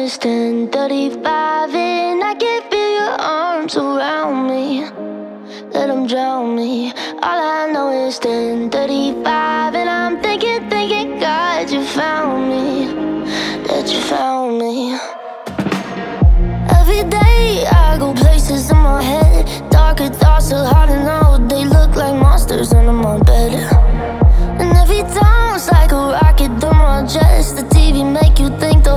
it's 10:35 and I can feel your arms around me. Let them drown me. All I know is 10:35 and I'm thinking, God, you found me. That you found me. Every day I go places in my head. Darker thoughts are hard to know. They look like monsters under my bed. And every time it's like a rocket through my chest. The TV make you think the